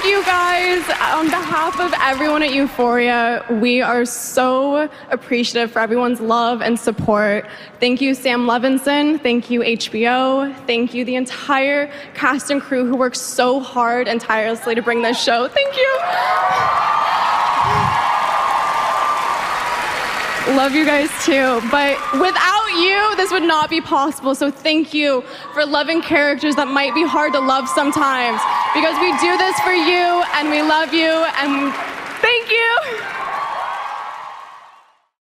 you guys. On behalf of everyone at Euphoria, we are so appreciative for everyone's love and support. Thank you, Sam Levinson. Thank you, HBO. Thank you, the entire cast and crew who worked so hard and tirelessly to bring this show. Thank you. Love you guys too, but without you, this would not be possible. So thank you for loving characters that might be hard to love sometimes, because we do this for you and we love you and thank you.